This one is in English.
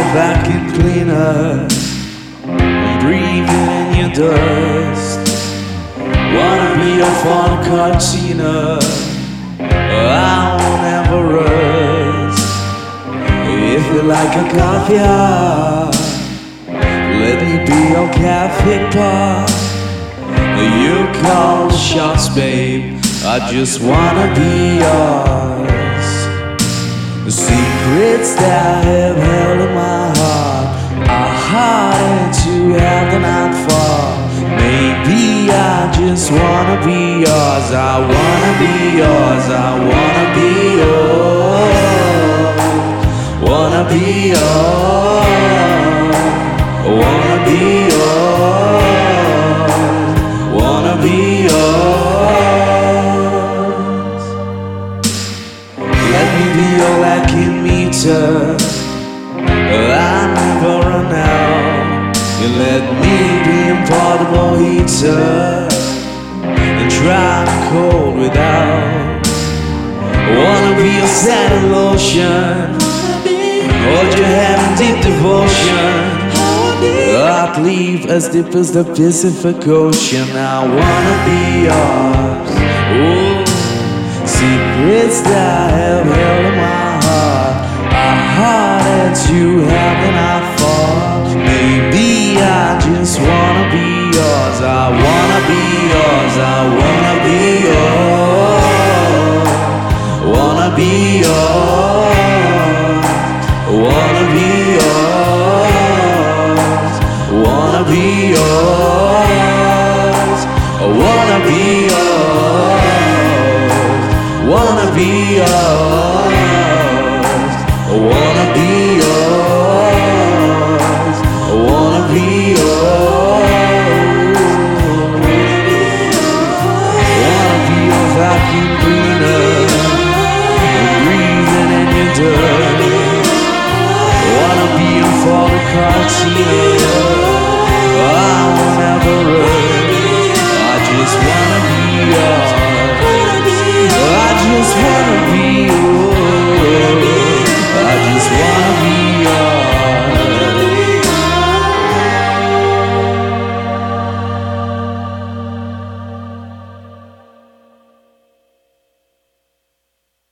vacuum cleaner, breathing in your dust. Wanna be a fun cartoona, I won't ever rust. If you like a caviar, let me be your cafe bar. You call the shots, babe, I just wanna be yours. The secrets that I have held in my heart are harder to have than I'd fall. Maybe I just wanna be yours. I wanna be yours. I wanna be yours. Wanna be yours. Wanna be yours. Wanna be yours. Let me be your vacuum meter, I never run out. You let me be a portable heater and dry the cold without. Wanna be your satin lotion, hold your hand in deep devotion. I'd leave as deep as the Pacific Ocean. I wanna be yours. Oh, secrets that I have held in my heart are harder to have than I thought. Maybe I just wanna be yours. I wanna be yours. I wanna be yours. Wanna be yours. Wanna be yours. Wanna be yours. Wanna be yours. Wanna be yours.